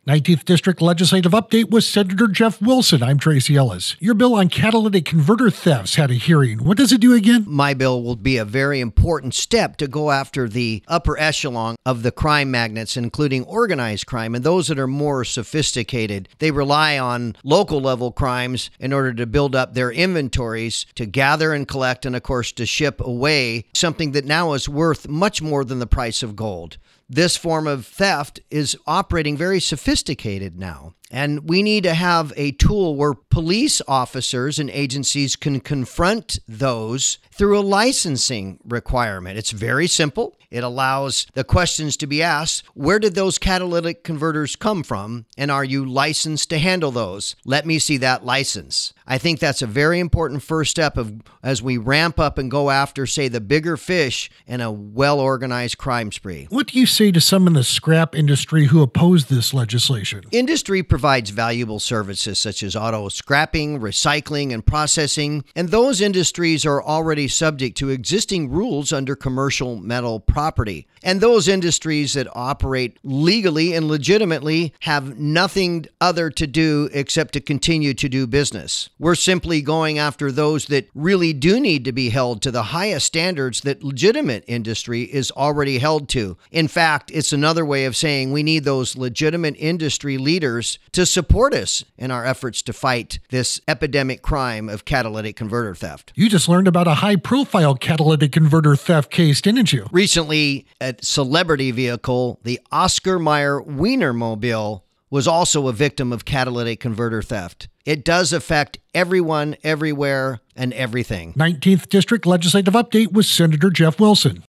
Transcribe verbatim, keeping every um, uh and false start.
nineteenth District Legislative Update with Senator Jeff Wilson. I'm Tracy Ellis. Your bill on catalytic converter thefts had a hearing. What does it do again? My bill will be a very important step to go after the upper echelon of the crime magnates, including organized crime and those that are more sophisticated. They rely on local level crimes in order to build up their inventories, to gather and collect, and of course to ship away something that now is worth much more than the price of gold. This form of theft is operating very sophisticated now. And we need to have a tool where police officers and agencies can confront those through a licensing requirement. It's very simple. It allows the questions to be asked, where did those catalytic converters come from? And are you licensed to handle those? Let me see that license. I think that's a very important first step of as we ramp up and go after, say, the bigger fish in a well-organized crime spree. What do you say to some in the scrap industry who oppose this legislation? Industry provides valuable services such as auto scrapping, recycling, and processing, and those industries are already subject to existing rules under commercial metal property. And those industries that operate legally and legitimately have nothing other to do except to continue to do business. We're simply going after those that really do need to be held to the highest standards that legitimate industry is already held to. In fact, it's another way of saying we need those legitimate industry leaders to support us in our efforts to fight this epidemic crime of catalytic converter theft. You just learned about a high-profile catalytic converter theft case, didn't you? Recently, a celebrity vehicle, the Oscar Mayer Wienermobile, was also a victim of catalytic converter theft. It does affect everyone, everywhere, and everything. nineteenth District Legislative Update with Senator Jeff Wilson.